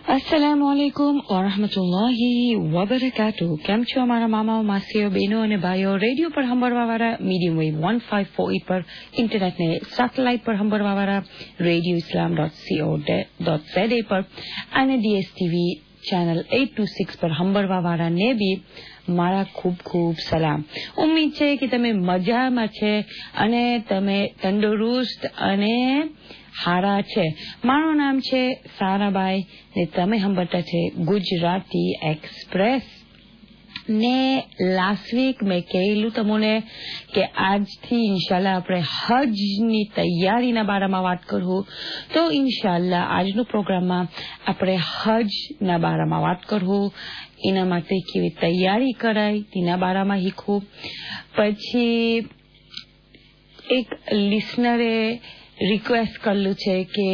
अस्सलामुअलैकुम वरहमतुल्लाहि वबरकातुहू। કેમ છો અમારા મામાઓ, માસીઓ, બહેનો અને ભાઈઓ? રેડિયો પર સાંભળવાવાળા, મીડિયમ વેવ 1548 પર, ઇન્ટરનેટ ને સેટેલાઇટ પર સાંભળવાવાળા, રેડિયો islam.co.za પર અને DSTV ચેનલ 826 પર સાંભળવાવાળાને બી મારા ખૂબ ખૂબ સલામ. ઉમ્મીદ છે કે તમે મજામાં છે અને તમે તંદુરસ્ત અને હારા છે. મારું નામ છે સારાબાઈ ને તમે સાંભળતા છે ગુજરાતી એક્સપ્રેસ. ને લાસ્ટ વીક મેં કહેલું તમને કે આજથી ઇન્શાલ્લાહ આપણે હજની તૈયારીના બારામાં વાત કરવું. તો ઇન્શાલ્લાહ આજનું પ્રોગ્રામમાં આપણે હજના બારામાં વાત કરવું, એના માટે કેવી તૈયારી કરાય તેના બારામાં શીખવું. પછી એક લિસનરે રિક્વેસ્ટ કરેલું છે કે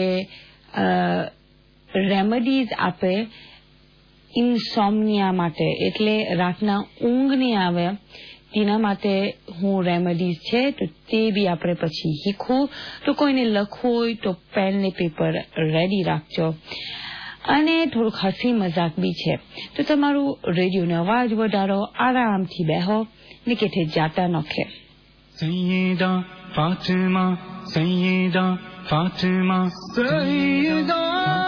રેમેડીઝ આપે ઇન્સોમનિયા માટે, એટલે રાતના ઊંઘ નહીં આવે તેના માટે હું રેમેડીઝ છે તો તે બી આપણે પછી શીખવું. તો કોઈને લખવું હોય તો પેન ને પેપર રેડી રાખજો. અને થોડુંક હસી મજાક બી છે. તો તમારું રેડિયોનો અવાજ વધારો, આરામથી બેહો ને કેથે જાતા નખે. સૈયદા ફાતિમા, સૈયદા ફાતિમા, સૈયદા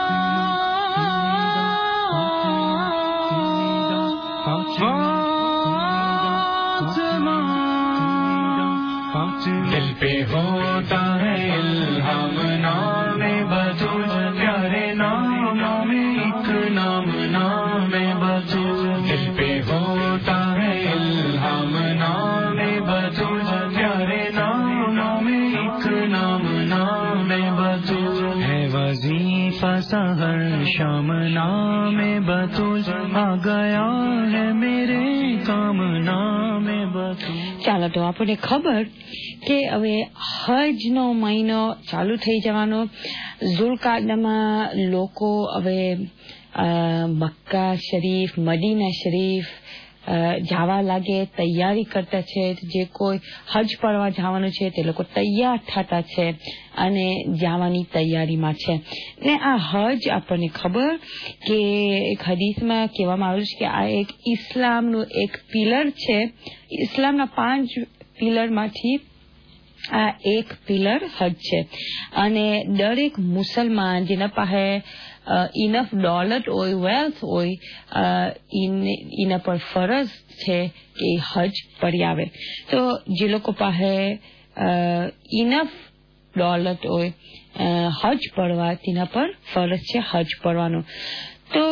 दिल पे होता है इल्हाम नामे बतूल, प्यारे नामों में एक नाम नामे बतूल. दिल पे होता है इल्हाम नामे बतूल, प्यारे नामों में एक नाम नामे बतूल. है वजीफा सहर शाम नामे बतूल, आ गया है मेरे काम नामे बतूल. ચાલો, તો આપણને ખબર કે હવે હજનો મહિનો ચાલુ થઈ જવાનો. ઝુલકાદામાં લોકો હવે મક્કા શરીફ, મદીના શરીફ જવા લાગે, તૈયારી કરતા છે. જે કોઈ હજ પડવા જવાનું છે તે લોકો તૈયાર થતા છે અને જવાની તૈયારીમાં છે. ને આ હજ આપણને ખબર કે એક હદીસમાં કહેવામાં આવ્યું છે કે આ એક ઇસ્લામનું એક પિલર છે. ઇસ્લામના 5 પિલરમાંથી આ એક પિલર હજ છે. અને દરેક મુસલમાન જેના પાસે ઇનફ ડોલર હોય, વેલ્થ હોય, એના પર ફરજ છે કે હજ પડી આવે. તો જે લોકો પાસે ઇનફ ડોલર હોય હજ પડવા, તેના પર ફરજ છે હજ પડવાનું. તો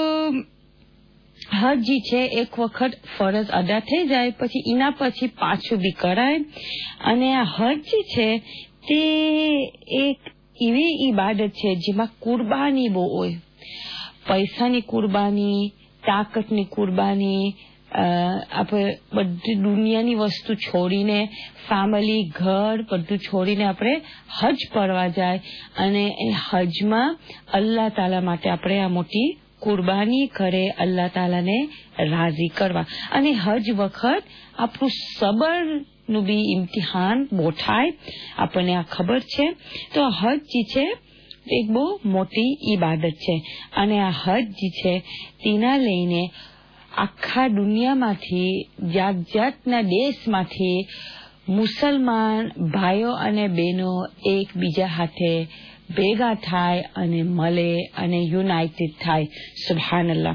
હજ છે એક વખત ફરજ અદા થઈ જાય પછી એના પછી પાછું બી કરાય. અને આ હજ છે તે એક એવી ઈબાદત છે જેમાં કુરબાની બહુ હોય. પૈસાની કુરબાની, તાકાતની કુરબાની, આપણે બધી દુનિયાની વસ્તુ છોડીને, ફેમિલી, ઘર બધું છોડીને આપણે હજ પડવા જાય. અને એ હજમાં અલ્લાહ તાલા માટે આપણે આ મોટી કુરબાની કરે, અલ્લાહ તાલાને રાજી કરવા. અને હજ વખત આપણું સબર નું બી ઇમ્તિહાન બહુ થાય, આપણને આ ખબર છે. તો હજ જે છે એક બહુ મોટી ઈબાદત છે. અને આ હજ જે છે તેના લઈને આખા દુનિયામાંથી, જાત જાતના દેશમાંથી મુસલમાન ભાઈઓ અને બહેનો એકબીજા સાથે ભેગા થાય અને મળે અને યુનાઇટેડ થાય. સુબહાનલ્લાહ.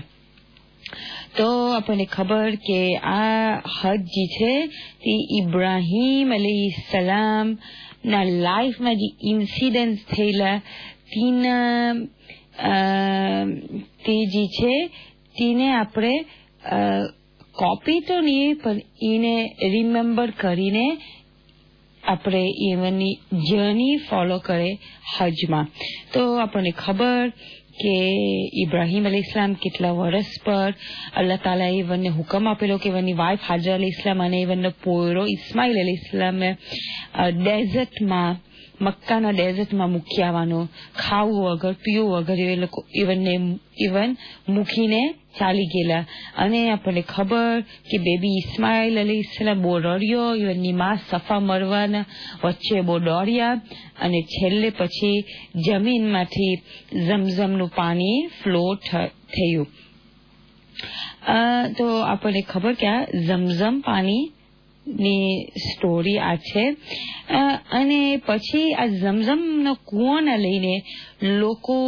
તો આપણને ખબર કે આ હજ જે છે તે ઇબ્રાહીમ અલૈહિસ્સલામ ના લાઈફમાં જે ઇન્સિડન્ટ થયેલા તે જે છે તેને આપણે કોપી તો નહીં પણ એને રિમેમ્બર કરીને આપણે એમની જર્ની ફોલો કરે હજમાં. તો આપણને ખબર કે ઇબ્રાહીમ અલૈહિસ્સલામ કેટલા વર્ષ પર અલ્લાહ તાલા એવનને હુકમ આપેલો કે એવનની વાઇફ હાજર અલૈહિસ્સલામ અને એવનનો પોયરો ઇસ્માઇલ અલૈહિસ્સલામ ડેઝર્ટમાં મક્કાના ડેઝર્ટમાં મૂકી આવવાનો, ખાવું વગર પીવું વગર એ લોકો ઇવન મૂકીને ચાલી ગયેલા. અને આપણને ખબર કે બેબી ઇસ્માઇલ અલૈહિસ્સલામ બહુ રડ્યો, ઇવનની માં સફા મરવાના વચ્ચે બહુ દોડ્યા અને છેલ્લે પછી જમીનમાંથી ઝમઝમનું પાણી ફ્લો થયું. તો આપણને ખબર કે આ ઝમઝમ પાણી ની સ્ટોરી આ છે. અને પછી આ ઝમઝમનો કૂવાને લઈને લોકો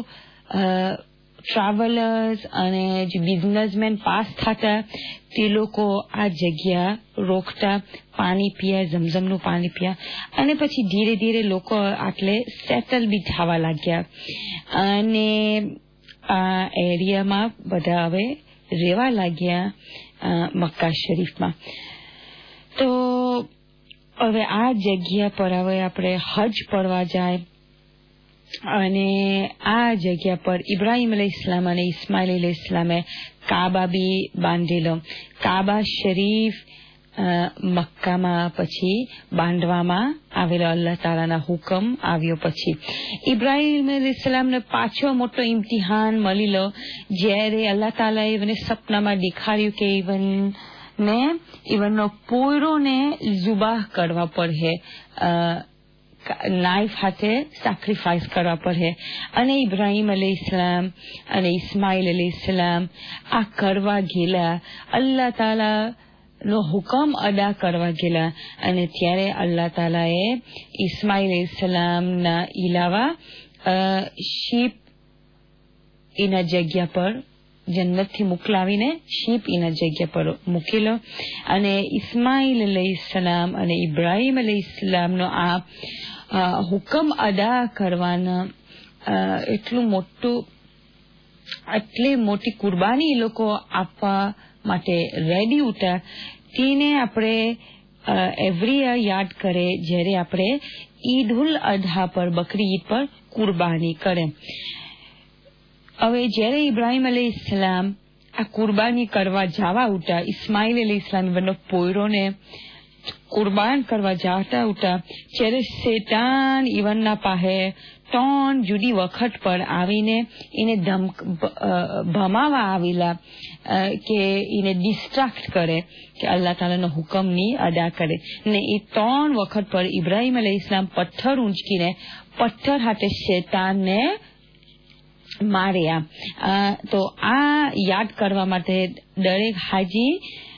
ટ્રાવેલર્સ અને જે બિઝનેસમેન પાસ થતા તે લોકો આ જગ્યા રોકતા, પાણી પીયા, ઝમઝમનું પાણી પીયા. અને પછી ધીરે ધીરે લોકો આટલે સેટલ બી થવા લાગ્યા અને આ એરિયામાં બધા હવે રહેવા લાગ્યા મક્કા શરીફમાં. તો હવે આ જગ્યા પર હવે આપણે હજ પડવા જાય અને આ જગ્યા પર ઇબ્રાહીમ અલૈહિસ્સલામ અને ઇસ્માઇલ અલૈહિસ્સલામે કાબા બી બાંધેલો. કાબા શરીફ મક્કામાં પછી બાંધવામાં આવેલો અલ્લાહ તાલાના હુકમ આવ્યો. પછી ઇબ્રાહીમ અલૈહિસ્સલામને પાછો મોટો ઇમ્તિહાન મળેલો જ્યારે અલ્લાહ તાલાએ મને સપનામાં દેખાડ્યું કે ઇવનનો પોયરોને જુબાહ કરવા પડે, નાઇફ હાથે સેક્રિફાઈસ કરવા પડે. અને ઇબ્રાહીમ અલૈહિસ્સલામ અને ઇસ્માઇલ અલૈહિસ્સલામ આ કરવા ગયેલા, અલ્લાહ તાલા નો હુકમ અદા કરવા ગયેલા. અને ત્યારે અલ્લાહ તાલાએ ઇસ્માઇલ અલૈહિસ્સલામના ઇલાવા શીપ એના જગ્યા પર જન્નતથી મોકલાવીને શીપ એના જગ્યા પર મૂકેલો. અને ઇસ્માઇલ અલૈહિસ્સલામ અને ઇબ્રાહીમ અલૈહિસ્સલામનો આ હુકમ અદા કરવાના આટલી મોટી કુરબાની એ લોકો આપવા માટે રેડી ઉઠા. તેને આપણે એવરી યર યાદ કરે જ્યારે આપણે ઈદ ઉલ અધા પર, બકરી ઈદ પર કુરબાની કરે. હવે જ્યારે ઇબ્રાહીમ અલૈહિસ્સલામ આ કુરબાની કરવા જવા ઉઠા, ઇસ્માઇલ અલૈહિસ્સલામ બંને પોયરોને કુરબાન કરવા જતા ઉઠા, ત્યારે શેતાન ઈવનના પાસે 3 જુદી વખત પર આવીને એને ભમાવા આવેલા કે એને ડિસ્ટ્રાક્ટ કરે કે અલ્લાહ તાલાનો હુકમ ની અદા કરે. ને એ 3 વખત પર ઇબ્રાહીમ અલૈહિસ્સલામ પથ્થર ઊંચકીને પથ્થર હાથે શેતાનને માર્યા. તો આ યાદ કરવા માટે દરેક હાજી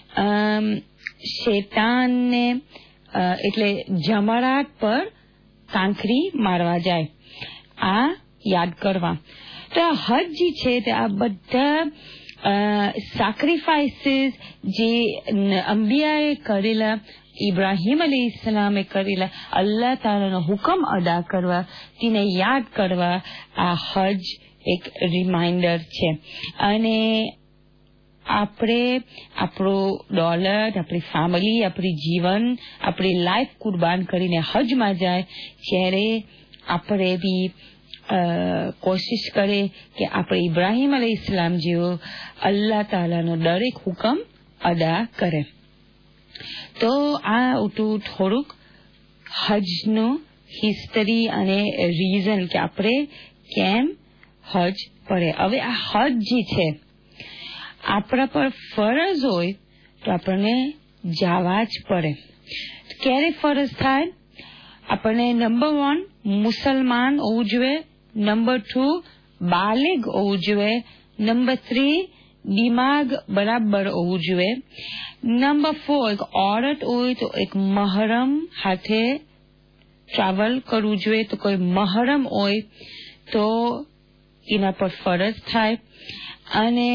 શેતાનને એટલે જમરાટ પર કાંકરી મારવા જાય, આ યાદ કરવા. તો આ હજ જે છે તે આ બધા સેક્રિફાઈસીસ જે અંબિયાએ કરેલા, ઇબ્રાહીમ અલૈહિસ્સલામે કરેલા, અલ્લાહ તાલાનો હુકમ અદા કરવા, તેને યાદ કરવા આ હજ એક રિમાઇન્ડર છે. અને આપણે આપણો ડોલર, આપણી ફેમિલી, આપણી જીવન, આપણી લાઈફ કુરબાન કરીને હજમાં જાય ત્યારે આપણે બી કોશિશ કરે કે આપણે ઇબ્રાહીમ અલૈહિસ્સલામ જેવો અલ્લાહ તાલાનો દરેક હુકમ અદા કરે. તો આ થોડુંક હજનું હિસ્ટરી અને રીઝન કે આપણે કેમ હજ પડે. હવે આ હજ જે છે આપણા પર ફરજ હોય તો આપણને જવા જ પડે. ક્યારે ફરજ થાય? આપણને નંબર 1 મુસલમાન હોવું જોઈએ, નંબર 2 બાલિગ હોવું જોઈએ, નંબર 3 દિમાગ બરાબર હોવું જોઈએ, નંબર 4 એક ઓરત હોય તો એક મહરમ હાથે ટ્રાવેલ કરવું જોઈએ. તો કોઈ મહરમ હોય તો એના પર ફરજ થાય. અને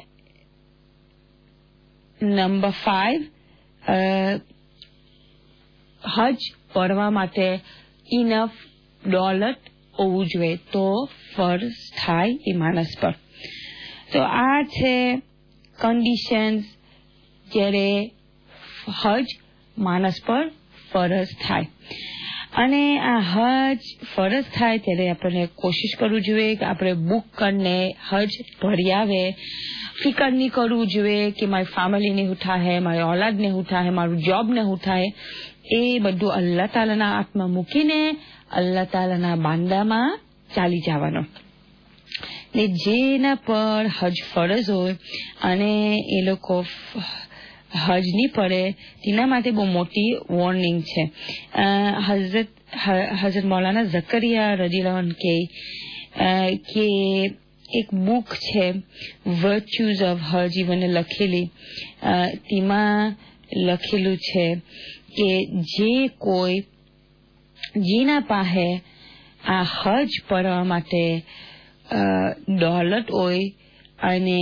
નંબર 5 હજ પડવા માટે ઇનફ દોલત હોવું જોઈએ તો ફરજ થાય એ માણસ પર. તો આ છે કન્ડિશન્સ જ્યારે હજ માણસ પર ફરજ થાય. અને આ હજ ફરજ થાય ત્યારે આપણે કોશિશ કરવું જોઈએ કે આપણે બુક કરીને હજ ભરી આવે. ફિકર નહીં કરવું જોઈએ કે મારી ફેમિલીને શું થાય, મારી ઓલાદને શું થાય, મારું જોબને શું થાય. એ બધું અલ્લાહ તાલાના હાથમાં મૂકીને અલ્લાહ તાલાના બાંદામાં ચાલી જવાનો. ને જેના પર હજ ફરજ હોય અને એ લોકો હજ નહીં પડે તેના માટે બહુ મોટી વોર્નિંગ છે. હઝરત મૌલાના ઝકરિયા રદિયલ્લાહુ અન્હુ કે એક બુક છે વર્ચ્યુઝ ઓફ હજ, મને લખેલી. તેમાં લખેલું છે કે જે કોઈ જેના પાસે આ હજ પડવા માટે દોલત હોય અને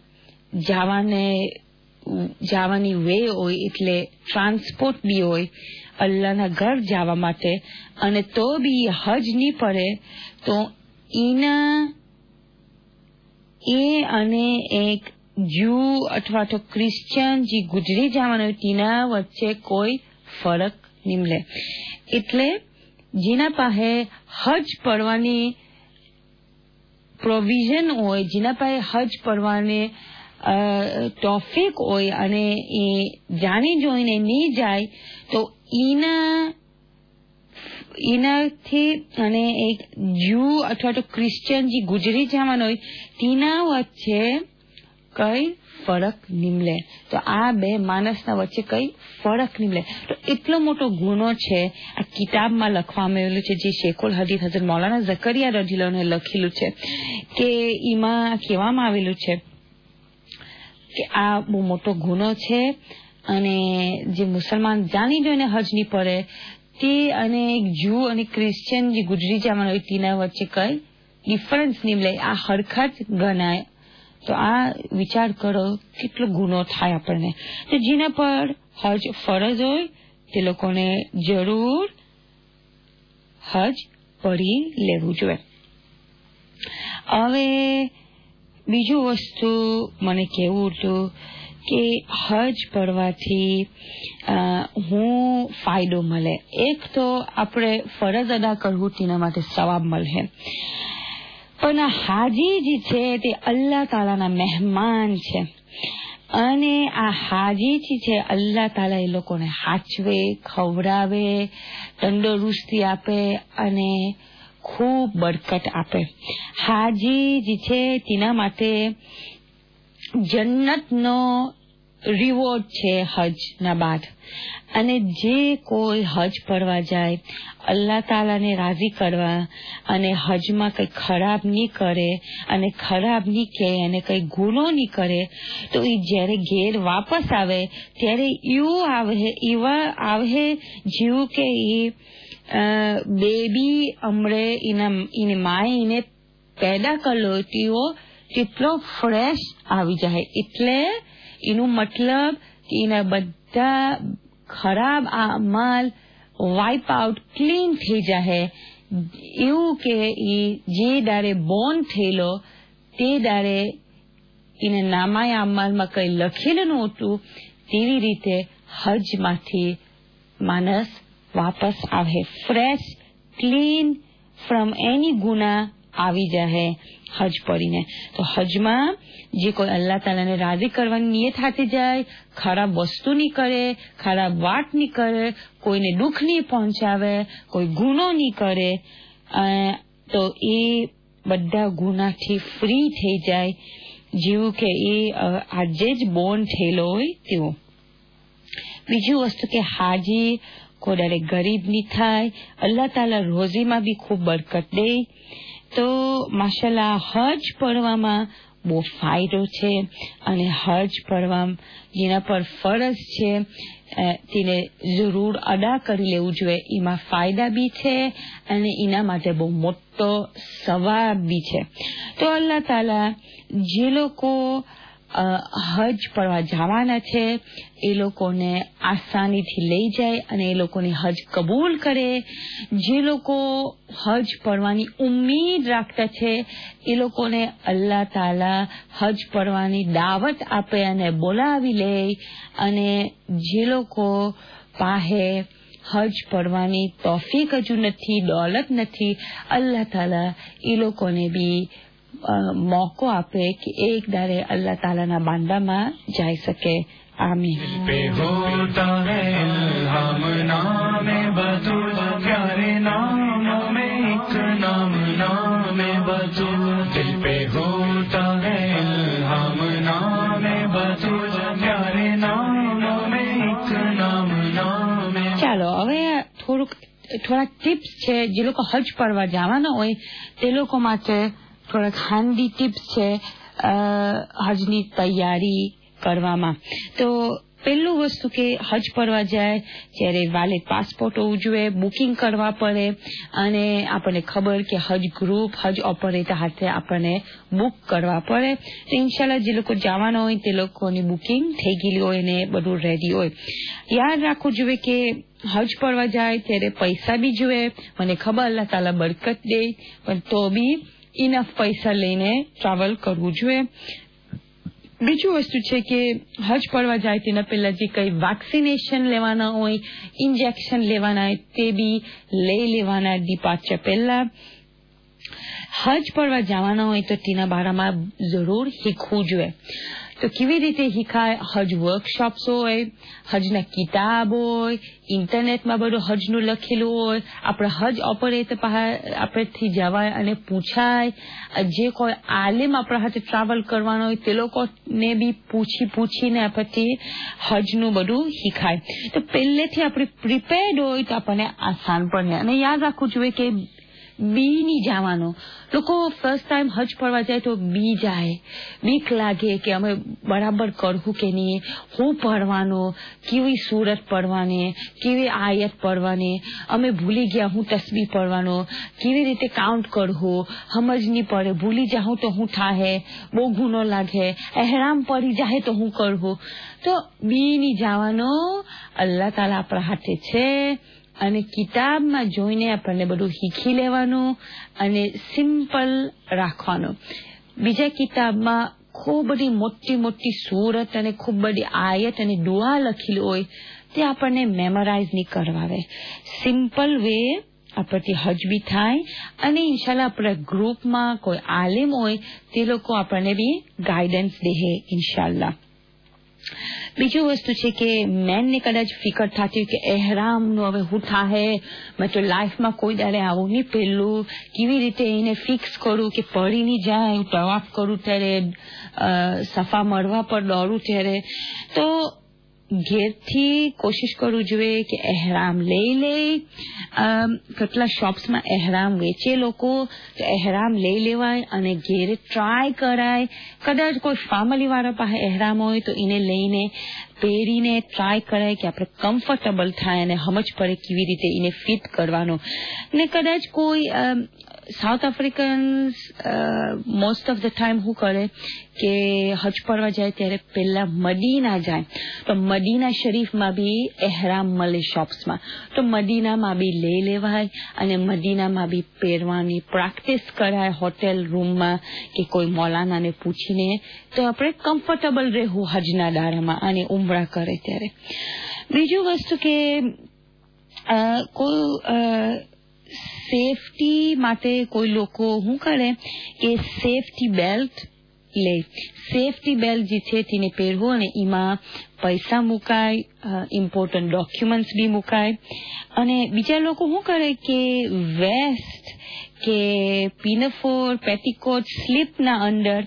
જવાની વે હોય, એટલે ટ્રાન્સપોર્ટ બી હોય અલ્લાહના ઘર જવા માટે, અને તો બી હજ નહીં પડે તો એ અને એક જૂ અથવા તો ક્રિશ્ચિયન જે ગુજરી જવાનો હોય તેના વચ્ચે કોઈ ફરક નહીં મળે. એટલે જેના પાસે હજ પડવાની પ્રોવિઝન હોય, જેના પાસે હજ પડવાની તોફીક હોય અને એ જાણી જોઈને નહીં જાય તો એનાથી અને એક જૂ અથવા તો ક્રિશ્ચિયન જે ગુજરી જવાનો હોય તેના વચ્ચે કઈ ફરક નીમલે. તો આ બે માણસના વચ્ચે કઈ ફરક નીમલે. તો એટલો મોટો ગુનો છે. આ કિતાબમાં લખવામાં આવેલું છે, જે શેખુલ હદીસ હઝરત મૌલાના ઝકરિયા રદિયલ્લાહુ અન્હુ લખેલું છે, કે એમાં કહેવામાં આવેલું છે કે આ બહુ મોટો ગુનો છે અને જે મુસલમાન જાણી જોઈને હજ નહીં પડે તે અને એક જૂ અને ક્રિશ્ચિયન જે ગુજરી જવાનો હોય તેના વચ્ચે કઈ ડિફરન્સ નીમલે. આ હરખા જ ગણાય. તો આ વિચાર કરો કેટલો ગુનો થાય આપણને. તો જેના પર હજ ફરજ હોય તે લોકોને જરૂર હજ પડી લેવું જોઈએ. હવે બીજું વસ્તુ મને કહેવું હતું કે હજ પડવાથી હું ફાયદો મળે. એક તો આપણે ફરજ અદા કરવું તેના માટે સવાબ મળે, પણ હાજી જે છે તે અલ્લાહ તાલાના મહેમાન છે અને આ હાજી જે છે અલ્લાહ તાલા એ લોકોને હાચવે, ખવડાવે, તંદુરસ્તી આપે અને ખૂબ બરકત આપે. હાજી જે છે તેના માટે જન્નતનો રિવોર્ડ છે હજના બાદ. અને જે કોઈ હજ પડવા જાય અલ્લાહ તાલાને રાજી કરવા અને હજમાં કઈ ખરાબ નહીં કરે અને ખરાબ નહીં કહે અને કઈ ગુનો નહીં કરે, તો એ જયારે ઘેર વાપસ આવે ત્યારે એવા આવે જેવું કે એ બેબી હમણે એની માએ એને પેદા કરેલો તેવો કેટલો ફ્રેશ આવી જાય. એટલે એનું મતલબ કે એના બધા ખરાબ અમલ વાઇપ આઉટ ક્લીન થઈ જાય. એવું કે જે દારે બોર્ન થયેલો તે દારે એને નામાય અમલમાં કઈ લખેલું નહોતું, તેવી રીતે હજમાંથી માણસ વાપસ આવે ફ્રેશ, ક્લીન ફ્રોમ એની ગુના આવી જાય હજ પડીને. તો હજમાં જે કોઈ અલ્લાહ તાલાને રાજી કરવાની નિયત હાથે જાય, ખરાબ વસ્તુ નહીં કરે, ખરાબ વાત નહીં કરે, કોઈને દુઃખ નહીં પહોંચાવે, કોઈ ગુનો નહીં કરે, તો એ બધા ગુનાથી ફ્રી થઈ જાય, જેવું કે એ આજે જ બોર્ન થયેલો હોય તેવું. બીજું વસ્તુ કે હાજી કોઈ ડાયરેક્ટ ગરીબ નહીં થાય, અલ્લાહ તાલા રોજીમાં બી ખૂબ બરકત દે. તો માશાલ્લાહ હજ પડવામાં બહુ ફાયદો છે અને હજ પડવા જેના પર ફરજ છે તેને જરૂર અદા કરી લેવું જોઈએ. એમાં ફાયદા બી છે અને એના માટે બહુ મોટો સવાબ બી છે. તો અલ્લાહ તાલા જે લોકો હજ પડવા જવાના છે એ લોકોને આસાનીથી લઈ જાય અને એ લોકોની હજ કબૂલ કરે. જે લોકો હજ પડવાની ઉમ્મીદ રાખતા છે એ લોકોને અલ્લાહ તાલા હજ પડવાની દાવત આપે અને બોલાવી લે. અને જે લોકો પાસે હજ પડવાની તોફીક હજુ નથી, દોલત નથી, અલ્લાહ તાલા એ લોકોને બી મોકો આપે કે એક દાડે અલ્લાહ તાલાના બાંદામાં જઈ શકે. आमीन. पे होता है इल्हाम नामे बतूल, प्यारे नामों में एक नाम नामे बतूल. दिल पे होता है इल्हाम नामे बतूल, प्यारे नामों में एक नाम नामे. ચાલો હવે થોડા ટિપ્સ છે જે લોકો હજ પડવા જવાના હોય તે લોકો માટે થોડાક હાંડી ટિપ્સ છે હજની તૈયારી કરવામાં. તો પહેલું વસ્તુ કે હજ પડવા જાય ત્યારે વાલિડ પાસપોર્ટ હોવું જોઈએ, બુકિંગ કરવા પડે અને આપણને ખબર કે હજ ગ્રુપ, હજ ઓપરેટર હાથે આપણને બુક કરવા પડે. તો ઇન્શાલ્લાહ જે લોકો જવાના હોય તે લોકોની બુકિંગ થઈ ગયેલી હોય ને બધું રેડી હોય. યાદ રાખવું જોઈએ કે હજ પડવા જાય ત્યારે પૈસા બી જોઈએ. મને ખબર અલ્લાહ તાલા બરકત દે, પણ તો બી ઇનફ પૈસા લઈને ટ્રાવેલ કરવું જોઈએ. બીજું વસ્તુ છે કે હજ પડવા જાય તેના પહેલા જે કઈ વેક્સિનેશન લેવાના હોય, ઇન્જેક્શન લેવાના હોય તે બી લઈ લેવાના ડિપાર્ચર પહેલા. હજ પડવા જવાના હોય તો તેના બારામાં જરૂર શીખવું જોઈએ. તો કેવી રીતે શીખાય? હજ વર્કશોપ્સ હોય, હજના કિતાબ હોય, ઇન્ટરનેટમાં બધું હજનું લખેલું હોય. આપણે હજ ઓપરેટર આપણેથી જવાય અને પૂછાય. જે કોઈ આલિમ આપણા હાથે ટ્રાવેલ કરવાનો હોય તે લોકોને બી પૂછીને આપણથી હજનું બધું શીખાય. તો પહેલેથી આપણે પ્રિપેર્ડ હોય તો આપણને આસાન પડે. અને યાદ રાખવું જોઈએ કે બી ની જવાનું. લોકો ફર્સ્ટ ટાઈમ હજ પડવા જાય તો બી જાય, બીક લાગે કે અમે બરાબર કરવું કે નહીં, હું પડવાનું, કેવી સુરત પડવાની, કેવી આયત પડવાની, અમે ભૂલી ગયા હું તસ્બીહ પડવાનો, કેવી રીતે કાઉન્ટ કરવું, સમજ નહીં પડે, ભૂલી જાઉં તો હું થાહે, બહુ ગુનો લાગે, એહરામ પડી જાય તો હું કરવું. તો બી ની જવાનું. અલ્લાહ તાલા આપણા હાથે છે અને કિતાબમાં જોઈને આપણને બધું શીખી લેવાનું અને સિમ્પલ રાખવાનું. બીજા કિતાબમાં ખૂબ બધી મોટી મોટી સૂરત અને ખૂબ બધી આયત અને દુઆ લખેલી હોય તે આપણને મેમરાઇઝ નહીં કરવાવે. સિમ્પલ વે આપણથી હજ બી થાય અને ઇન્શાલ્લાહ આપણા ગ્રુપમાં કોઈ આલિમ હોય તે લોકો આપણને બી ગાઈડન્સ દે ઇન્શાલ્લાહ. બીજું વસ્તુ છે કે મેનને કદાચ ફિકર થતી કે એહરામનું હવે હું થાહે, મેં તો લાઈફમાં કોઈ દાડે આવું નહીં પહેલું, કેવી રીતે એને ફિક્સ કરું કે પડી નહીં જાય, તવાફ કરું ત્યારે સફા મરવા પર દોડું ત્યારે. તો ઘેરથી કોશિશ કરવું જોઈએ કે એહરામ લઈ કેટલા શોપ્સમાં એહરામ વેચે લોકો, તો એહરામ લઈ લેવાય અને ઘેરે ટ્રાય કરાય. કદાચ કોઈ ફેમિલી વાળા પાસે એહરામ હોય તો એને લઈને પહેરીને ટ્રાય કરાય કે આપણે કમ્ફર્ટેબલ થાય અને સમજ પડે કેવી રીતે એને ફિટ કરવાનો. ને કદાચ કોઈ South Africans most of the time શું કરે કે હજ પડવા જાય ત્યારે પહેલા મદીના જાય. તો મદીના શરીફમાં બી એહરામ મળે શોપ્સમાં, તો મદીનામાં બી લઈ લેવાય અને મદીનામાં બી પહેરવાની પ્રેક્ટિસ કરાય હોટેલ રૂમમાં કે કોઈ મૌલાનાને પૂછીને. તો આપણે કમ્ફર્ટેબલ રહેવું હજના દાડામાં અને ઉમરા કરે ત્યારે. બીજું વસ્તુ કે કોઈ સેફટી માટે કોઈ લોકો શું કરે કે સેફટી બેલ્ટ લે. સેફટી બેલ્ટ જે છે તેને પહેરવું અને એમાં પૈસા મુકાય, ઇમ્પોર્ટન્ટ ડોક્યુમેન્ટ્સ બી મુકાય. અને બીજા લોકો શું કરે કે વેસ્ટ કે પિનફોર, પેટીકોટ, સ્લીપના અંદર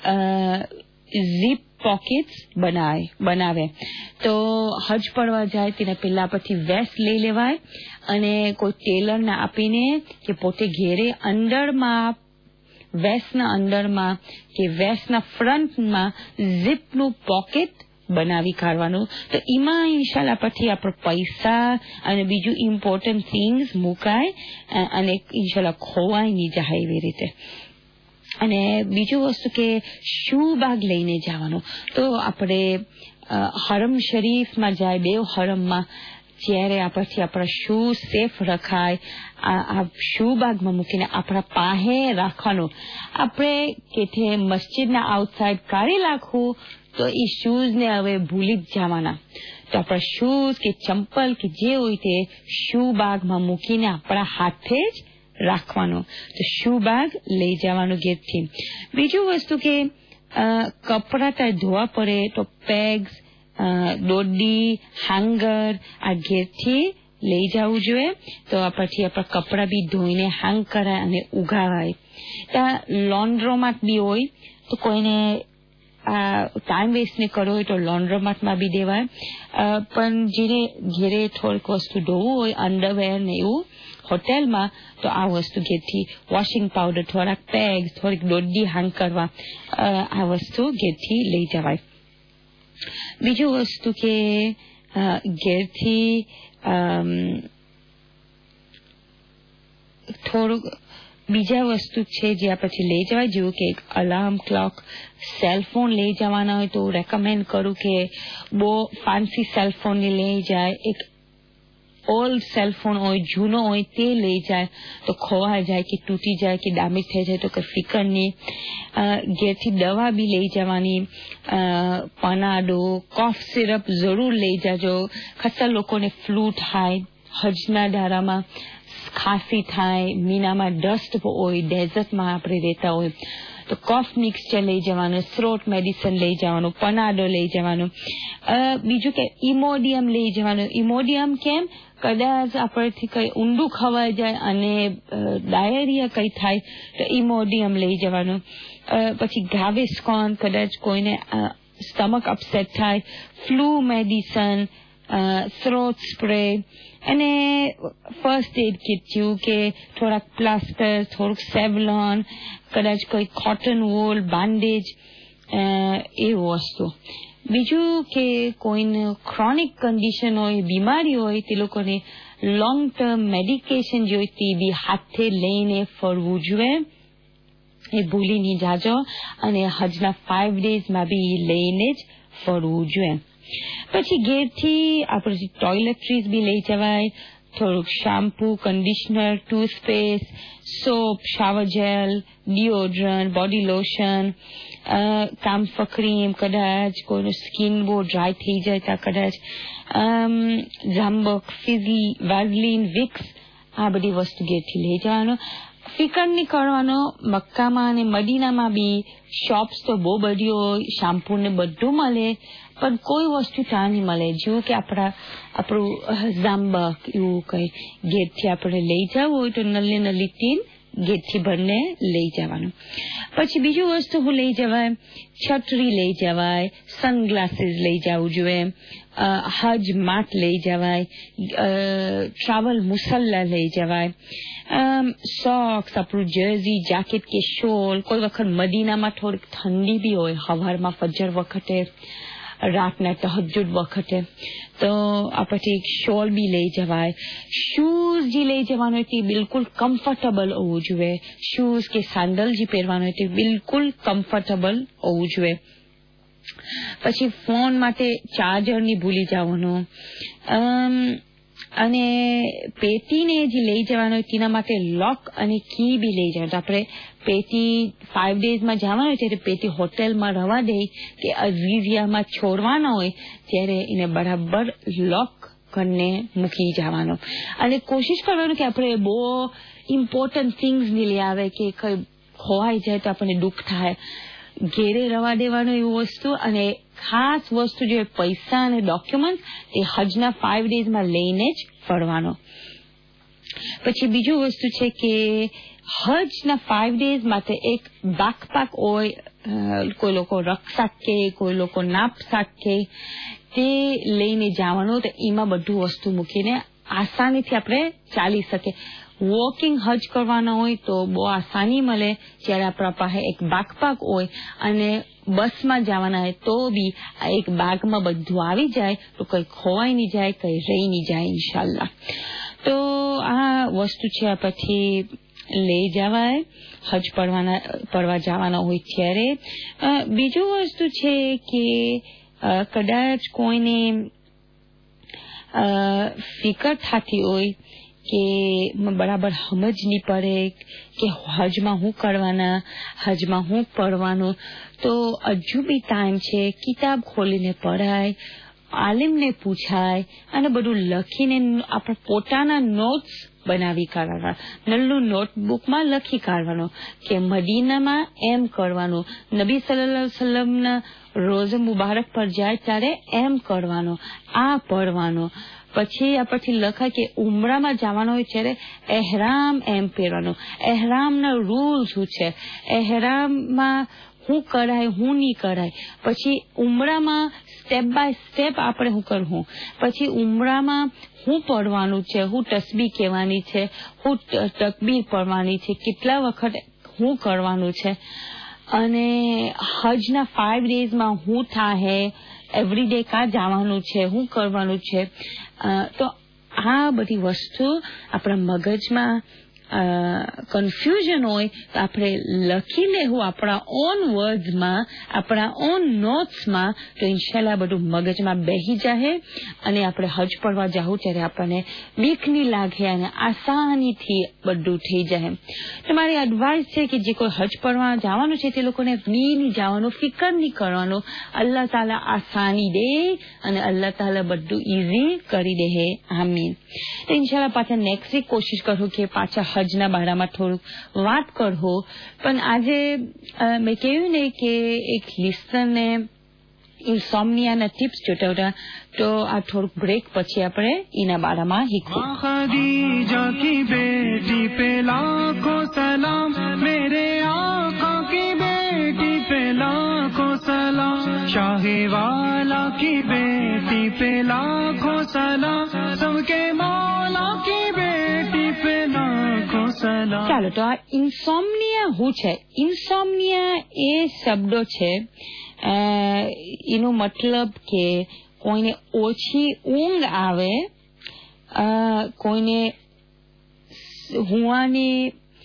ઝીપ પોકેટ્સ બનાવે. તો હજ પડવા જાય તેના પહેલા પછી વેસ્ટ લઈ લેવાય અને કોઈ ટેલરને આપીને કે પોતે ઘેરે અંદરમાં વેસ્ટના અંદરમાં કે વેસ્ટના ફ્રન્ટમાં ઝીપનું પોકેટ બનાવી કાઢવાનું. તો એમાં ઇન્શાલ્લાહ પછી આપણે પૈસા અને બીજું ઇમ્પોર્ટન્ટ થિંગ્સ મુકાય અને ઇન્શાલ્લાહ ખોવાય નહીં જાય એવી રીતે. અને બીજું વસ્તુ કે શૂ બેગ લઈને જવાનું. તો આપણે હરમ શરીફમાં જાય, બે હરમમાં જ્યારે આપણથી આપણા શૂ સેફ રખાય, આ શૂ બેગમાં મૂકીને આપણા પાસે રાખવાનો. આપણે કે મસ્જિદના આઉટસાઇડ કાઢી નાખવું તો એ શૂઝને હવે ભૂલી જ જવાના. તો આપણા શૂઝ કે ચંપલ કે જે હોય તે શૂ બેગમાં મૂકીને આપણા હાથે જ રાખવાનો. તો શૂ બેગ લઈ જવાનું ઘેરથી. બીજું વસ્તુ કે કપડા ત્યાં ધોવા પડે તો પેગ્સ, દોરડી, હેંગર આ ઘેરથી લઈ જવું જોઈએ. તો પછી આપણા કપડા બી ધોઈને હેંગ કરાય અને ઉગાવાય. ત્યાં લોન્ડ્રોમાટ બી હોય તો કોઈને ટાઈમ વેસ્ટ નહીં કરવો હોય તો લોન્ડ્રોમાટમાં બી દેવાય. પણ જેને ઘેરે થોડીક વસ્તુ ધોવું હોય, અંડરવેર ને એવું હોટેલમાં, તો આ વસ્તુ ઘેરથી વોશિંગ પાવડર, થોડાક પેગ્સ, થોડીક દોરડી હેંગ કરવા, આ વસ્તુ ઘેરથી લઈ જવાય. બીજું વસ્તુ કે ઘેરથી થોડુંક બીજા વસ્તુ છે જે આ પછી લઈ જવાય, જેવું કે એક અલાર્મ ક્લોક, સેલફોન લઈ જવાના હોય તો રેકમેન્ડ કરું કે બહુ ફાન્સી સેલફોન ને લઈ જાય. એક ઓલ્ડ સેલફોન હોય, જૂનો હોય તે લઈ જાય તો ખોવાઈ જાય કે તૂટી જાય કે ડેમેજ થઈ જાય તો કઈ ફિકર નહીં. ઘેરથી દવા બી લઈ જવાની, પનાડો, કોફ સિરપ જરૂર લઈ જાજો. ખાસા લોકોને ફ્લૂ થાય, હજના દારામાં ખાંસી થાય, મીનામાં ડસ્ટ હોય, ડેઝર્ટમાં આપણે રહેતા હોય તો કોફ મિક્સચર લઈ જવાનું, થ્રોટ મેડિસિન લઈ જવાનું, પનાડો લઈ જવાનું. બીજું કે ઇમોડિયમ લઈ જવાનું. ઇમોડિયમ કેમ? કદાચ આપણથી કઈ ઊંડું ખવાઈ જાય અને ડાયરિયા કઈ થાય તો ઇમોડિયમ લઈ જવાનું. પછી ગાવેસ્કોન, કદાચ કોઈને સ્ટમક અપસેટ થાય, ફ્લૂ મેડિસિન, થ્રોટ સ્પ્રે અને ફર્સ્ટ એડ કિટ જેવું કે થોડાક પ્લાસ્ટર, થોડુંક સેવલોન, કદાચ કોઈ કોટન વોલ, બેન્ડેજ, એવું વસ્તુ. બીજું કે કોઈને ક્રોનિક કન્ડિશન હોય, બીમારી હોય, તે લોકોને લોંગ ટર્મ મેડિકેશન જોઈતી બી હાથે લઈને ફરવું જોઈએ. એ ભૂલી નહીં જાજો. અને હજના 5 ડેઝમાં બી લઈને જ ફરવું જોઈએ. પછી ઘેરથી આપણે ટોયલેટરીઝ બી લઈ જવાય. થોડુંક shampoo, conditioner, toothpaste, soap, shower gel, deodorant, body lotion, camphor cream, કદાચ કોઈનું સ્કિન બહુ ડ્રાય થઈ જાય ત્યાં કદાચ ઝામ્બક, ફિઝી, વેઝલિન, વિક્સ, આ બધી વસ્તુ ઘેરથી લઈ જવાનું. ફિકર નહીં કરવાનો. મક્કામાં અને મદીનામાં બી શોપ્સ તો બહુ બધી હોય, શેમ્પુ ને બધું મળે, પણ કોઈ વસ્તુ ત્યાં નહીં મળે જેવું કે આપણું ઝામ્બક એવું કઈ ઘેરથી આપણે લઈ જવું હોય તો નલ્લી ટીન ઘેરથી ભરને લઈ જવાનું. પછી બીજું વસ્તુ હું લઈ જવાય, છત્રી લઈ જવાય, સનગ્લાસીસ લઈ જવું જોઈએ, હજ માટ લઈ જવાય, ટ્રાવેલ મુસલ્લા લઈ જવાય, સોક્સ, આપણું જર્સી, જેકેટ કે શોલ. કોઈ વખત મદીનામાં થોડીક ઠંડી બી હોય, સવારમાં ફજર વખતે, રાતના તહજ્જુદ વખતે, તો આપણે એક શોલ બી લઈ જવાય. શૂઝ જે લઈ જવાનું હોય તે બિલકુલ કમ્ફર્ટેબલ હોવું જોઈએ. શૂઝ કે સેન્ડલ જે પહેરવાનું હોય તે બિલકુલ કમ્ફર્ટેબલ હોવું જોઈએ. પછી ફોન માટે ચાર્જર ની ભૂલી જવાનું. અને પેટીને જે લઈ જવાનું હોય તેના માટે લોક અને કી બી લઈ જવાનું. આપણે પેટી 5 ડેઝમાં જવાનું હોય ત્યારે પેટી હોટેલમાં રવા દે કે અઝીઝિયામાં છોડવાના હોય ત્યારે એને બરાબર લોક કરીને મૂકી જવાનો. અને કોશિશ કરવાનું કે આપણે બહુ ઇમ્પોર્ટન્ટ થિંગ્સ નહીં લઈ આવે કે કઈ ખોવાઈ જાય તો આપણને દુઃખ થાય. ઘેરે રવા દેવાનું એવું વસ્તુ. અને ખાસ વસ્તુ જે પૈસા અને ડોક્યુમેન્ટ એ હજના 5 ડેઝમાં લઈને જ ફરવાનો. પછી બીજું વસ્તુ છે કે હજના 5 ડેઝ માટે એક બેકપેક હોય, કોઈ લોકો રક્ષાક કે કોઈ લોકો નાપસાક કે તે લઈને જવાનું. તો એમાં બધું વસ્તુ મૂકીને આસાનીથી આપણે ચાલી શકીએ. વોકિંગ હજ કરવાના હોય તો બહુ આસાની મળે જ્યારે આપણા પાસે એક બેકપેક હોય. અને બસમાં જવાના હોય તો બી આ એક બેગમાં બધું આવી જાય તો કઈ ખોવાઈ નહીં જાય, કઈ રહી નહીં જાય ઇન્શાલ્લાહ. તો આ વસ્તુ છે પછી લઈ જવાય હજ પડવા જવાના હોય ત્યારે. બીજું વસ્તુ છે કે કદાચ કોઈને ફિકર થતી હોય કે બરાબર સમજ નહીં પડે કે હજમાં હું કરવાના, હજમાં હું પડવાનું, તો હજુ બી ટાઈમ છે. કિતાબ ખોલીને પઢાય, આલિમને પૂછાય અને બધું લખીને આપણે પોતાના નોટ્સ બનાવી કાઢવાના. નલ્લું નોટબુકમાં લખી કાઢવાનું કે મદીનામાં એમ કરવાનું, નબી સલ્લલ્લાહુ અલૈહિ વસલ્લમના રોઝ મુબારક પર જાય ત્યારે એમ કરવાનું, આ પડવાનું. પછી આપણથી લખાય કે ઉમરામાં જવાનું હોય ત્યારે એહરામ એમ પહેરવાનું, એહરામના રૂલ શું છે, એહરામમાં હું કરાય હું નહીં કરાય. પછી ઉમરામાં સ્ટેપ બાય સ્ટેપ આપણે શું કરવું, પછી ઉમરામાં હું પડવાનું છે, હું તસ્બીહ કહેવાની છે, હું તકબીર પડવાની છે, કેટલા વખત હું કરવાનું છે, અને હજના 5 daysમાં હું થાય, એવરીડે કાં જવાનું છે, હું કરવાનું છે. તો આ બધી વસ્તુ આપણા મગજમાં કન્ફ્યુઝન હોય તો આપણે લખી લેવું આપણા ઓન વર્ડ્સમાં, આપણા ઓન નોટ્સમાં, તો ઇન્શાલ્લાહ બધું મગજમાં બેસી જાય અને આપણે હજ પડવા જાવું ત્યારે આપણને બીક નહીં લાગે અને આસાનીથી બધું થઈ જાય. તો મારી એડવાઇસ છે કે જે કોઈ હજ પડવા જવાનું છે તે લોકોને બી નહીં જવાનું, ફિકર નહીં કરવાનું. અલ્લાહ તાલા આસાની દે અને અલ્લાહ તાલા બધું ઇઝી કરી દે. આમીન. તો ઇન્શાલ્લાહ પાછા નેક્સ્ટ વીક કોશિશ કરું કે પાછા હજના બારામાં થોડુંક વાત કરવો. પણ આજે મેં કહ્યું ને કે એક લિસ્ટરને ઇન્સોમ્નિયાના ટિપ્સ જોતા હતા, તો આ થોડુંક બ્રેક પછી આપણે એના બારામાં શીખવું. खदीजा की बेटी पे लाखों सलाम, मेरे आका की बेटी पे लाखों सलाम, शाहे वाला की बेटी पे लाखों सलाम, सबके मौला की बेटी पे लाखों सलाम. ચાલો, તો આ ઇન્સોમ્નિયા શું છે? ઇન્સોમ્નિયા એ શબ્દો છે, એનો મતલબ કે કોઈને ઓછી ઊંઘ આવે, કોઈને હુવાની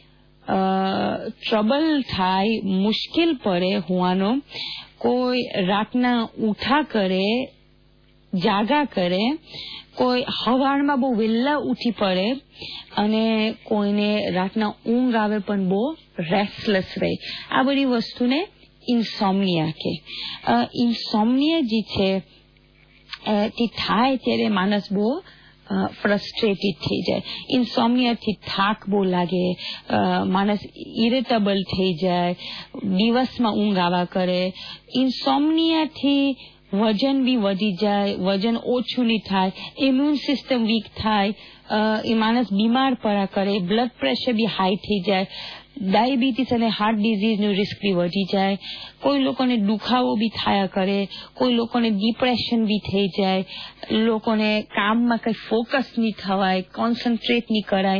ટ્રબલ થાય, મુશ્કેલ પડે હુવાનો, કોઈ રાતના ઉઠા કરે, જાગા કરે, કોઈ હવારમાં બહુ વહેલા ઉઠી પડે, અને કોઈને રાતના ઊંઘ આવે પણ બહુ રેસ્ટલેસ રહે. આ બધી વસ્તુને ઇન્સોમ્નિયા કે. ઇન્સોમ્નિયા જે છે તે થાય ત્યારે માણસ બહુ ફ્રસ્ટ્રેટેડ થઈ જાય. ઇન્સોમ્નિયાથી થાક બહુ લાગે, માણસ ઇરિટેબલ થઈ જાય, દિવસમાં ઊંઘ આવા કરે. ઇન્સોમ્નિયાથી વજન બી વધી જાય, વજન ઓછું નહીં થાય, ઇમ્યુન સિસ્ટમ વીક થાય, એ માણસ બીમાર પડ્યા કરે, બ્લડ પ્રેશર બી હાઈ થઈ જાય, ડાયાબિટીસ અને હાર્ટ ડિઝીઝનું રિસ્ક બી વધી જાય, કોઈ લોકોને દુખાવો બી થયા કરે, કોઈ લોકોને ડિપ્રેશન બી થઈ જાય, લોકોને કામમાં કંઈ ફોકસ નહીં થવાય, કોન્સન્ટ્રેટ નહીં કરાય,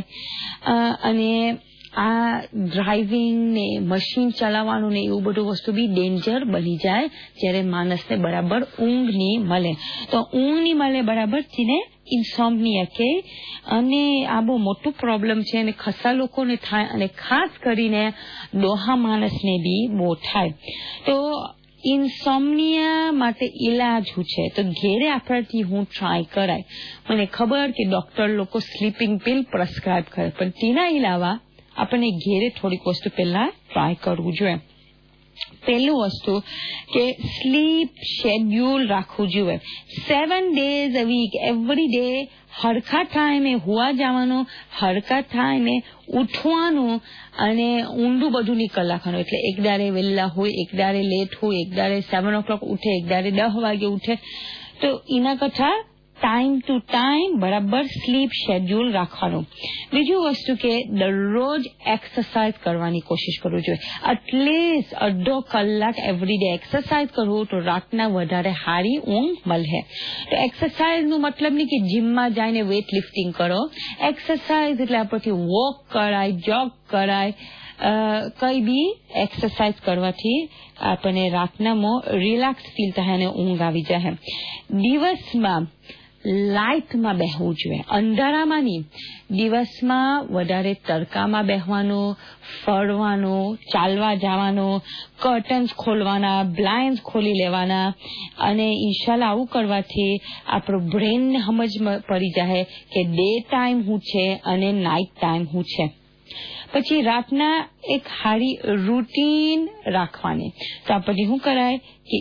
અને આ ડ્રાઇવિંગ ને મશીન ચલાવવાનું ને એવું બધું વસ્તુ બી ડેન્જર બની જાય જ્યારે માણસને બરાબર ઊંઘ નહીં મળે. તો ઊંઘ નહીં મળે બરાબર તેને ઇન્સોમ્નિયા કે. અને આ બહુ મોટું પ્રોબ્લેમ છે અને ખસા લોકોને થાય, અને ખાસ કરીને ડોહા માણસને બી બહુ થાય. તો ઇન્સોમ્નિયા માટે ઈલાજ શું છે? તો ઘેરે આપણાથી હું ટ્રાય કરાય. મને ખબર કે ડોક્ટર લોકો સ્લીપિંગ પિલ પ્રિસ્ક્રાઇબ કરે, પણ તેના ઇલાવા આપણે ઘેરે થોડીક વસ્તુ પહેલા ટ્રાય કરવું જોઈએ. પહેલું વસ્તુ કે સ્લીપ શેડ્યુલ રાખવું જોઈએ. 7 days a week, every day હરખા ટાઈમે હુવા જવાનું, હરખા ટાઈમે ઉઠવાનું, અને ઊંડું બધું નહીં કલાકનું. એટલે એક દાડે વહેલા હોય, એક દાડે લેટ હોય, એક દાડે 7 o'clock ઉઠે, એક દાડે 10 વાગે ઉઠે. તો એના કરતા ટાઈમ ટુ ટાઈમ બરાબર સ્લીપ શેડ્યુલ રાખવાનું. બીજું વસ્તુ કે દરરોજ એક્સરસાઇઝ કરવાની કોશિશ કરવું જોઈએ. એટલીસ્ટ અડધો કલાક એવરી ડે એક્સરસાઇઝ કરવું તો રાતના વધારે સારી ઊંઘ મળે. તો એક્સરસાઇઝનું મતલબ નહીં કે જીમમાં જઈને વેઇટ લિફ્ટિંગ કરો. એક્સરસાઇઝ એટલે આપણથી વોક કરાય, જોગ કરાય, કઈ બી એક્સરસાઇઝ કરવાથી આપણને રાતનામાં રિલેક્સ ફીલ થાય અને ઊંઘ આવી જાય. દિવસમાં લાઇટમાં બેહવું જોઈએ, અંધારામાં નહીં. દિવસમાં વધારે તડકામાં બેહવાનું, ફરવાનું, ચાલવા જવાનું, કર્ટન્સ ખોલવાના, બ્લાઇન્ડ્સ ખોલી લેવાના. અને ઇન્શાલ્લાહ આવું કરવાથી આપણું બ્રેનને સમજ પડી જાય કે ડે ટાઈમ શું છે અને નાઇટ ટાઈમ શું છે. પછી રાતના એક સારી રૂટીન રાખવાની. તો પછી શું કરાય કે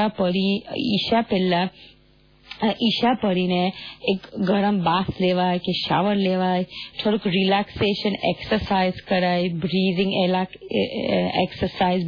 ઈશા પડીને એક ગરમ બાથ લેવાય કે શાવર લેવાય, થોડુંક રિલેક્સેશન એક્સરસાઇઝ કરાય, breathing exercise,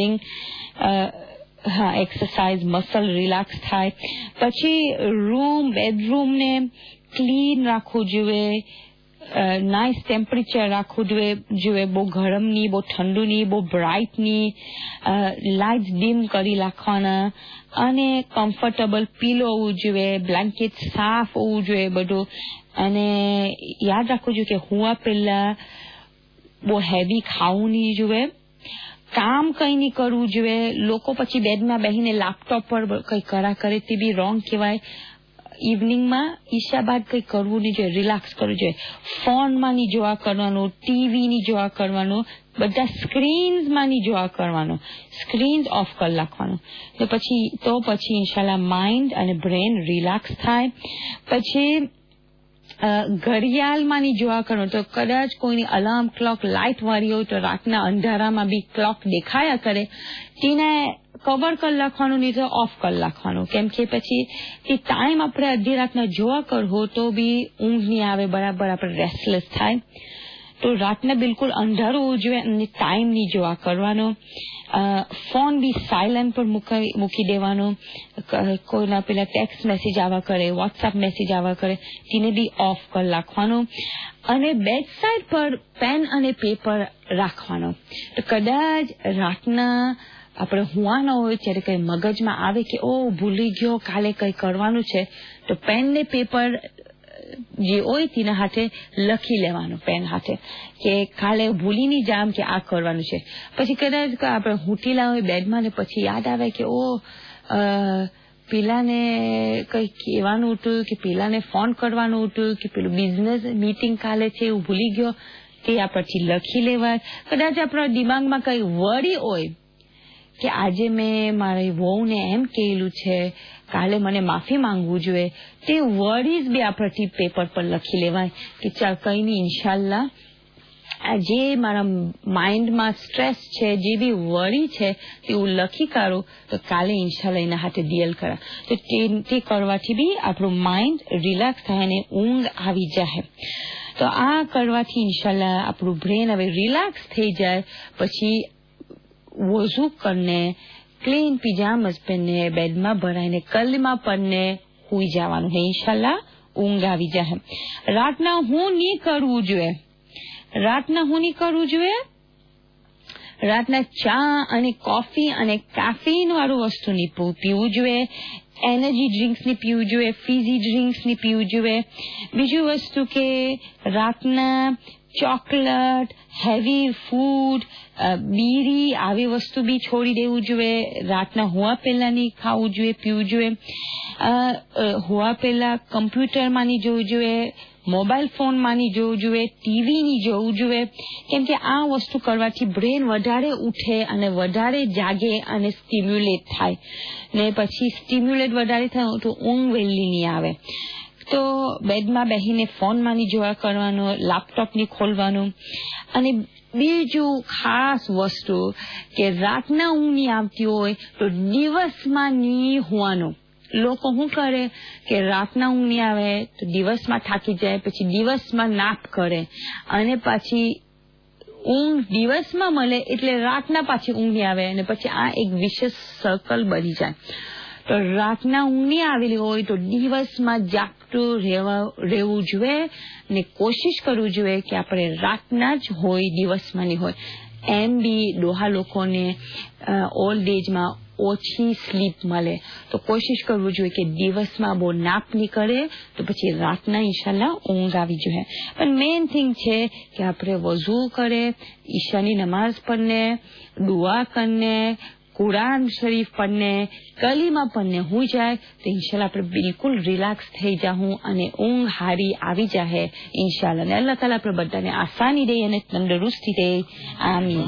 exercise, muscle relax થાય. પછી બેડરૂમને ક્લીન રાખવું જોઈએ, નાઇસ ટેમ્પરેચર રાખવું જોઈએ, બહુ ગરમ નહીં, બહુ ઠંડુ નહીં, બહુ બ્રાઇટ નહીં. લાઇટ્સ ડીમ કરી રાખવાના અને કમ્ફર્ટેબલ પીલો હોવું જોઈએ, બ્લેન્કેટ સાફ હોવું જોઈએ બધું. અને યાદ રાખવું જોઈએ કે હુવા પહેલા બહુ હેવી ખાવું નહીં જોઈએ, કામ કઈ નહીં કરવું જોઈએ. લોકો પછી બેડમાં બેસીને લેપટોપ પર કઈ કરે તે બી રોંગ કહેવાય. ઇવનિંગમાં ઈશા બાદ કઈ કરવું નહીં જોઈએ, રિલેક્સ કરવું જોઈએ. ફોનમાં નહીં જોવા કરવાનું, ટીવી નહીં જોવા કરવાનું, બધા સ્ક્રીન્સમાં નહીં જોવા કરવાનું, સ્ક્રીન્સ ઓફ કરી નાખવાનું. તો પછી ઇન્શાલ્લાહ માઇન્ડ અને બ્રેન રિલેક્સ થાય. પછી ઘડિયાળમાં નહીં જોવા કરવાનું. તો કદાચ કોઈની અલાર્મ ક્લોક લાઇટ વાળી હોય તો રાતના અંધારામાં બી ક્લોક દેખાયા કરે, તેને કવર કરી નાખવાનું, નહીં તો ઓફ કરી નાખવાનું. કેમ કે પછી તે ટાઈમ આપણે અડધી રાતના જોવા કરવો તો બી ઊંઘ નહીં આવે બરાબર, આપણે રેસ્ટલેસ થાય. તો રાતના બિલકુલ અંધારું હોવું જોઈએ અને ટાઈમ નહીં જોવા કરવાનો. ફોન બી સાયલેન્ટ પર મૂકી દેવાનો. કોઈના પેલા ટેક્સ્ટ મેસેજ આવા કરે, વોટ્સએપ મેસેજ આવા કરે, તેને બી ઓફ કરી નાખવાનું. અને બેડ સાઈડ પર પેન અને પેપર રાખવાનો. તો કદાચ રાતના આપણે હુવાના હોય ત્યારે કઈ મગજમાં આવે કે ભૂલી ગયો, કાલે કઈ કરવાનું છે, તો પેન ને પેપર જે હોય તેના હાથે લખી લેવાનું, પેન હાથે, કે કાલે ભૂલી નહીં જામ કે આ કરવાનું છે. પછી કદાચ આપણે ઉઠેલા હોય બેડમાં ને પછી યાદ આવે કે પેલાને કઈ કહેવાનું હતું કે પેલાને ફોન કરવાનું હતું કે પેલું બિઝનેસ મીટિંગ કાલે છે એવું ભૂલી ગયો, તે આપણથી લખી લેવાય. કદાચ આપણા દિમાગમાં કઈ વળી હોય કે આજે મેં મારી વહુને એમ કહેલું છે, કાલે મને માફી માંગવું જોઈએ, તે વર્ડીઝ બી આપણથી પેપર પર લખી લેવાય કે ચાલ કઈ નહીં, ઇન્શાલ્લાહ જે મારા માઇન્ડમાં સ્ટ્રેસ છે, જે બી વરી છે તે હું લખી કાઢું તો કાલે ઇન્શાલ્લાહ એના હાથે ડીલ કરા. તો તે કરવાથી બી આપણું માઇન્ડ રિલેક્સ થાય અને ઊંઘ આવી જાય. તો આ કરવાથી ઇન્શાલ્લાહ આપણું બ્રેન હવે રિલેક્સ થઈ જાય. પછી વઝુ કરીને ક્લીન પિજામસ પહેરીને બેડમાં ભરાઈને કલમા પઢને હુઈ જવાનું હે, ઇન્શાલ્લાહ ઊંઘ આવી જાય. રાતના હું નહીં કરવું જોઈએ, રાતના ચા અને કોફી અને કેફીન વાળું વસ્તુ નહીં પીવું જોઈએ. એનર્જી ડ્રિંક્સ ની પીવું જોઈએ, ફીઝી ડ્રિંક્સ ની પીવું જોઈએ. બીજું વસ્તુ કે રાતના ચોકલેટ, હેવી ફૂડ, બીડી આવી વસ્તુ બી છોડી દેવું જોઈએ. રાતના હુવા પહેલા નહીં ખાવું જોઈએ, પીવું જોઈએ. હુવા પહેલા કમ્પ્યુટરમાં નહીં જોવું જોઈએ, મોબાઈલ ફોનમાં નહીં જોવું જોઈએ, ટીવી નહીં જોવું જોઈએ. કેમ કે આ વસ્તુ કરવાથી બ્રેન વધારે ઉઠે અને વધારે જાગે અને સ્ટિમ્યુલેટ થાય ને પછી સ્ટિમ્યુલેટ વધારે થાય તો ઊંઘ વહેલી નહીં આવે. તો બેડમાં બેસીને ફોનમાં નહીં જોવા કરવાનો, લેપટોપ નહીં ખોલવાનું. અને બીજું ખાસ વસ્તુ કે રાતના ઊંઘ નહીં આવતી હોય તો દિવસમાં નહીં હોવાનું. લોકો શું કરે કે રાતના ઊંઘ નહીં આવે તો દિવસમાં થાકી જાય, પછી દિવસમાં નાપ કરે અને પછી ઊંઘ દિવસમાં મળે એટલે રાતના પાછી ઊંઘ નહીં આવે અને પછી આ એક વિશેષ સર્કલ બની જાય. તો રાતના ઊંઘ નહીં આવેલી હોય તો દિવસમાં જાગતું રહેવું જોઈએ ને કોશિશ કરવું જોઈએ કે આપણે રાતના જ હોય, દિવસમાં નહીં હોય. એમ બી ડોહા લોકોને ઓલ્ડ એજમાં ઓછી સ્લીપ મળે, તો કોશિશ કરવું જોઈએ કે દિવસમાં બહુ નાપ નહીં કરે તો પછી રાતના ઇન્શાલ્લાહ ઊંઘ આવી જોઈએ. પણ મેઇન થિંગ છે કે આપણે વઝુ કરે, ઈશાની નમાઝ પઢને, દુઆ કરને, કુરાન શરીફ પન્ને કલીમા પન્ને હું જાય તો ઇન્શાલ્લાહ આપણે બિલકુલ રિલેક્સ થઈ જાઉં અને ઊંઘ હારી આવી જાહે ઇન્શાલ્લાહ. ને અલ્લાહ તાલા આપણે બધાને આસાની દે અને તંદુરસ્તી દે. આમીન.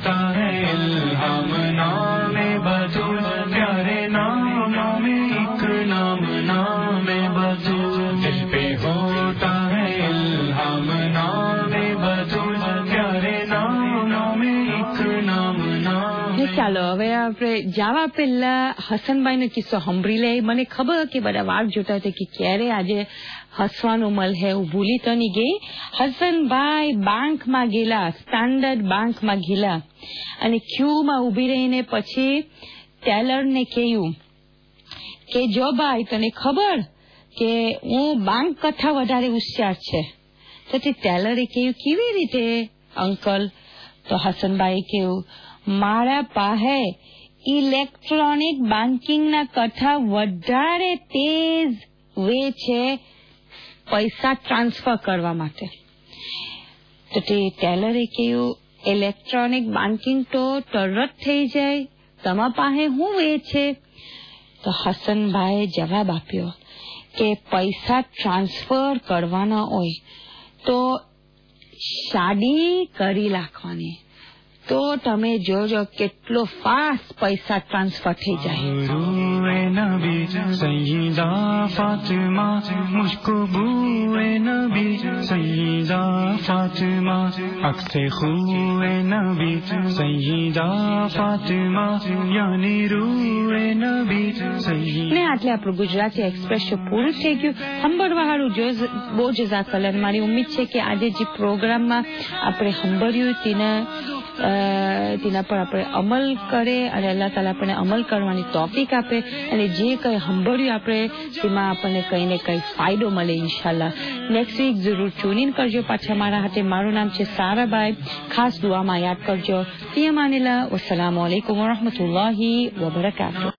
ચાલો હવે આપણે જવા પહેલા હસનભાઈ નો કિસ્સો સાંભળી લે. મને ખબર કે બધા વાત જોતા હતા કે ક્યારે આજે હસવાનું મળે, હું ભૂલી તો નહીં ગઈ. હસનભાઈ બેંકમાં ગયેલા, સ્ટાન્ડર્ડ બેંકમાં ગયેલા અને ક્યુમાં ઉભી રહીને પછી ટેલરને કહ્યું કે જો ભાઈ તને ખબર કે હું બેંક કરતા વધારે હોશિયાર છે. તો તે ટેલરે કહ્યું કેવી રીતે અંકલ? તો હસનભાઈ કહ્યું મારા પાસે ઇલેક્ટ્રોનિક બેન્કિંગના કરતા વધારે તેજ વે છે પૈસા ટ્રાન્સફર કરવા માટે. તો તે ટેલરે કહ્યું ઇલેક્ટ્રોનિક બેન્કિંગ તો તરત થઈ જાય, તમારા પાસે શું વે છે? તો હસનભાઈએ જવાબ આપ્યો કે પૈસા ટ્રાન્સફર કરવાના હોય તો શાદી કરી નાખવાની, તો તમે જોજો કેટલો ફાસ્ટ પૈસા ટ્રાન્સફર થઈ જાય. નબી સૈયદા ફાતિમા મુશ્કો બુએ નબી સૈયદા ફાતિમા અક્સે ખૂએ નબી સૈયદા ફાતિમા યાની રૂએ નબી સૈયદ. ને આટલે આપણું ગુજરાતી એક્સપ્રેસ શો પૂરું થઈ ગયું. સાંભળવાળું બહુ જઝાકલ્લાહ. મારી ઉમ્મીદ છે કે આજે જે પ્રોગ્રામમાં આપણે સાંભળ્યું તેના પર આપણે અમલ કરે અને અલ્લાહ તાલા આપણને અમલ કરવાની તૌફીક આપે અને જે કંઈ સાંભળ્યું આપણે તેમાં આપણને કંઈ ને કંઈ ફાયદો મળે ઇન્શાલ્લાહ. નેક્સ્ટ વીક જરૂર ટ્યુન ઇન કરજો પાછા મારા હાથે. મારું નામ છે સારાબાઈ. ખાસ દુઆમાં યાદ કરજો. ફી અમાનિલ્લાહ. વસ્સલામુ અલૈકુમ વરહમતુલ્લાહી વબરકાતુહુ.